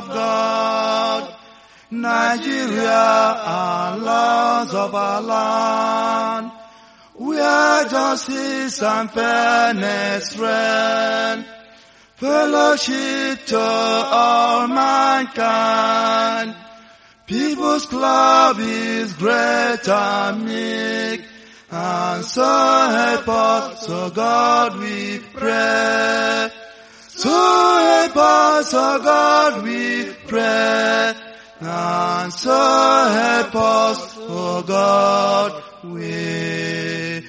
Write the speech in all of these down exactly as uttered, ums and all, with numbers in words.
of God. Nigeria and laws of our land, where justice and fairness reign, fellowship to all mankind. People's Club is great and meek, and so help us, so God we pray. So help us, so God we pray. And so help us, oh God, we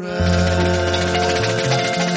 pray.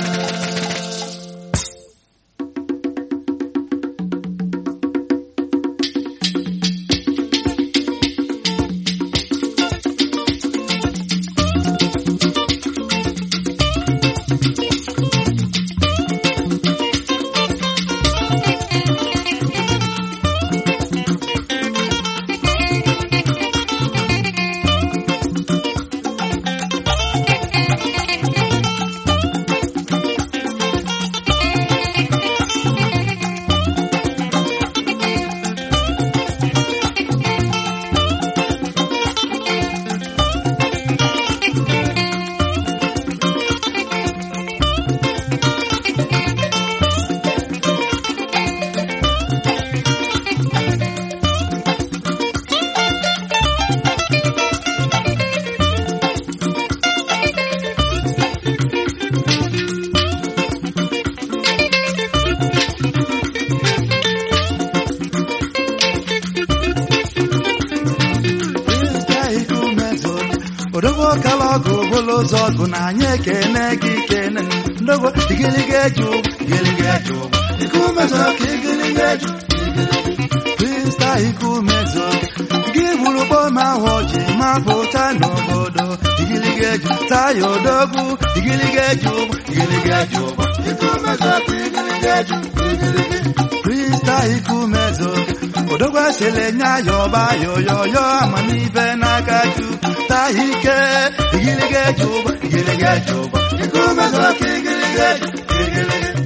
Zogo na nyeke negi kenen ndogo igiligeju igiligeju ikumezo igiligeju Krista ikumezo gibulu boma hoji mafuta nobodo igiligeju tayo dogu igiligeju igiligeju ikumezo igiligeju Krista ikumezo odogwa selenya yoba yoyo amanibe nakaju tahike igiligeju igiligeju ikumezo igiligeju igiligeju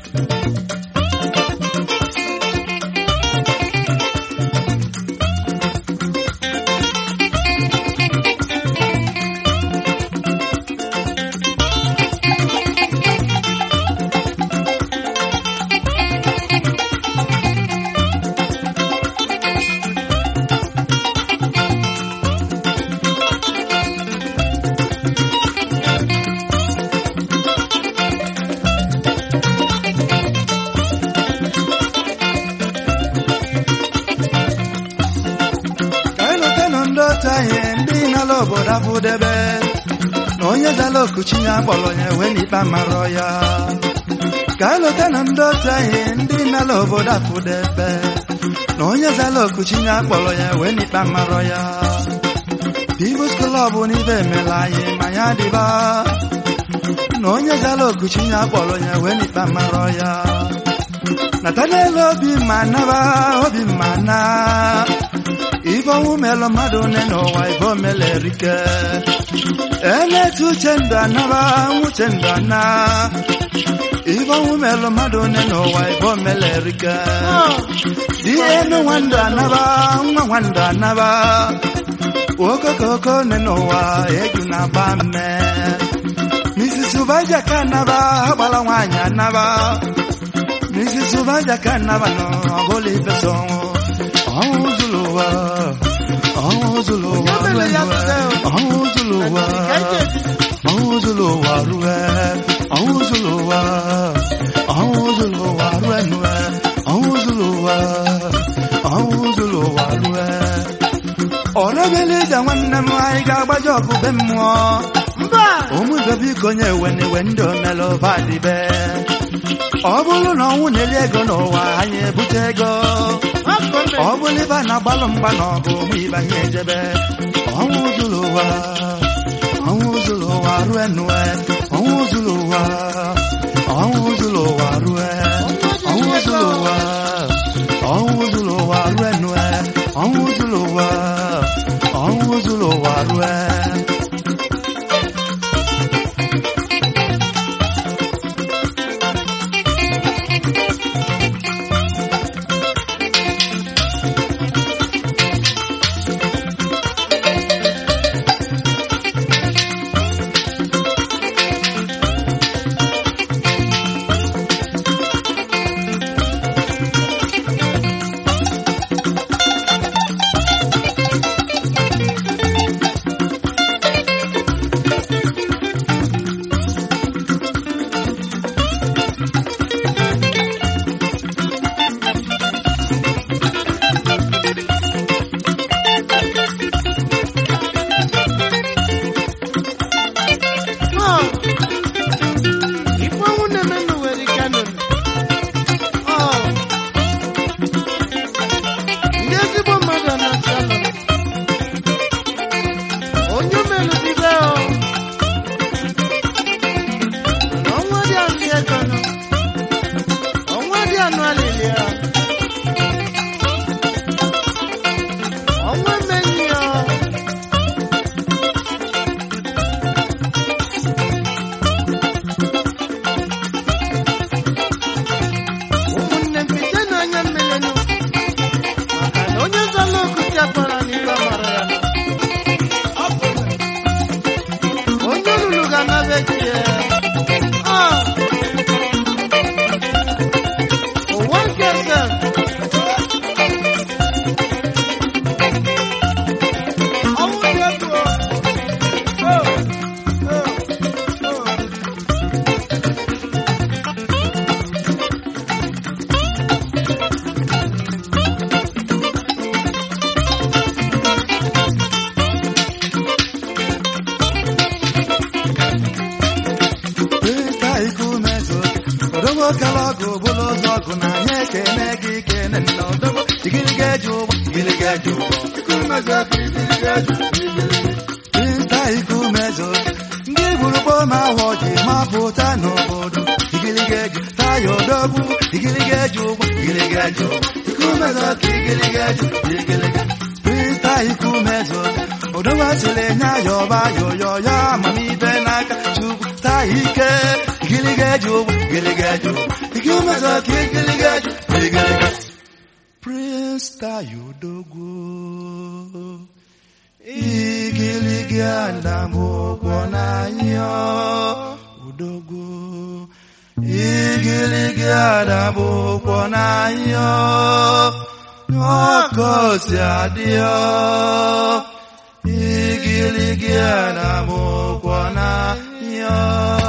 Boda budebe onye zalo kuchinya bolonye weni pamaroya kalo tena ndota ndi nalo boda budebe onye zalo kuchinya bolonye weni pamaroya People's Club ni be melaye maya diba onye zalo kuchinya bolonye weni pamaroya natanelo bi manaba obi mana Ibo umelo madone no wa ibo melerike Ele tu chenda naba uchenda na Ibo umelo madone no wa ibo melerike Di eno wanda naba unwa wanda naba Woko koko neno wa egu naba me Misi subaja kanaba wala wanya naba Misi subaja kanaba no goli pesongo Auzuluwa, Auzuluwa, Auzuluwa, Auzuluwa, Ruwe, Auzuluwa, Auzuluwa, Ruwe, Auzuluwa, Auzuluwa, Ruwe. Ora bele da wanna mai ga bajo ku bemmo. Mba, omu zabi konye wene wendo melo vadi be. Obulu no wunele ego no wa anye butego. Obuliba na balumba no go mi banye jebe. Awuzuluwa, awuzuluwa ruenwe, awuzuluwa, awuzuluwa rue, awuzuluwa, awuzuluwa ruenwe, awuzuluwa, awuzuluwa rue. Odogo kalago bolo zogo na nyeke negi kene no odogo igilige juba igilige juba ikumezo igilige juba Inta ikumezo ngiburu bo ma woji ma puta no bodo igilige tayo dogu igilige juba igilige juba ikumezo igilige juba igilige Inta ikumezo odogo selenya yo ba yo yo ya mami benaka chubu taike igilige juba igilige juba ikumezo igilige juba igilige Prince tayo dogu Igiligi andamokwa na yo udogo Igiligi andamokwa na yo Okosi adio Igiligi andamokwa na yo